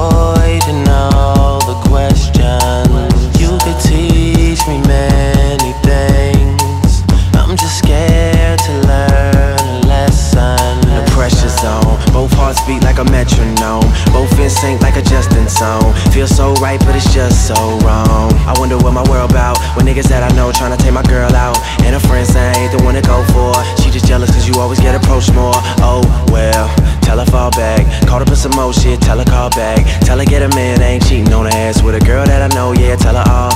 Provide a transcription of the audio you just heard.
avoiding all the questions. You could teach me many things. I'm just scared to learn a lesson. The pressure zone, both hearts beat like a metronome, both in sync like a Justin song. Feels so right, but it's just so wrong. I wonder what my world about when niggas that I know tryna take my girl out, and her friends say I ain't the one to go for. She just jealous cause you always get approached more. Oh well, tell her fall back. Caught up in some more shit, tell her call back. Tell her get a man, ain't cheating on her ass with a girl that I know, yeah, tell her all